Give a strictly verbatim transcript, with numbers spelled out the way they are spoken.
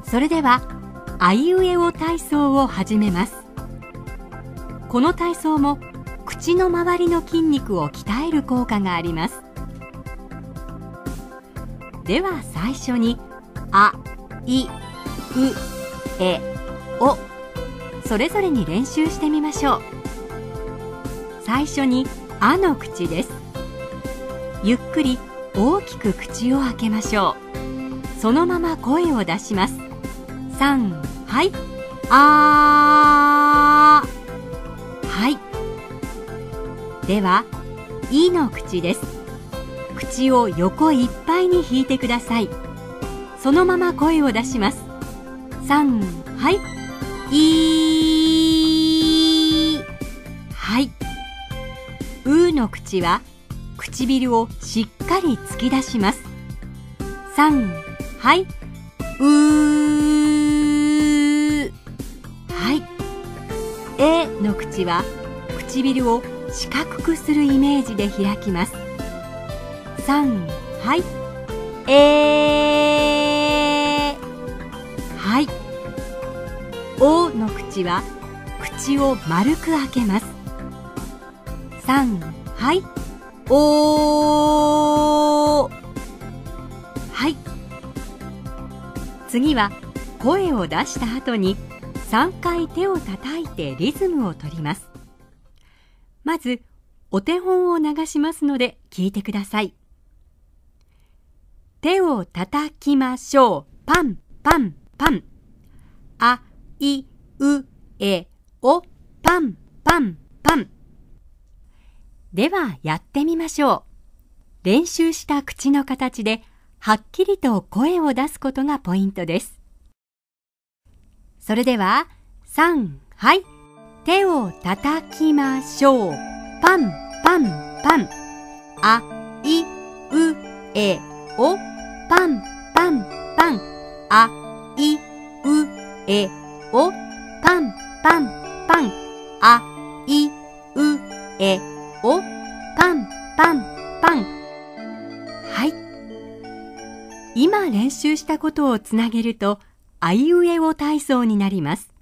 それではあいうえお体操を始めます。この体操も口の周りの筋肉を鍛える効果があります。では最初にあ、い、う、え、おそれぞれに練習してみましょう。最初にあの口です。ゆっくり大きく口を開けましょう。そのまま声を出します。さん、はい、あー、はい。では、いの口です。口を横いっぱいに引いてください。そのまま声を出します。さん、はい、いー、はい。うの口は唇をしっかり突き出します。さん、はい、うー、はい。えの口は唇を四角くするイメージで開きます。さん、はい、えー、はい。おの口は口を丸く開けます。さん、はい、おー、はい。次は声を出した後にさんかい手を叩いてリズムを取ります。まずお手本を流しますので聞いてください。手を叩きましょう。パンパンパン。あいうえおパンパンパン。ではやってみましょう。練習した口の形ではっきりと声を出すことがポイントです。それではさん、はい。手を叩きましょう。パンパンパン。あいうえおパンパンパン。あいうえおパンパンパン。あいうえおパンパンパン。はい。今練習したことをつなげるとあいうえお体操になります。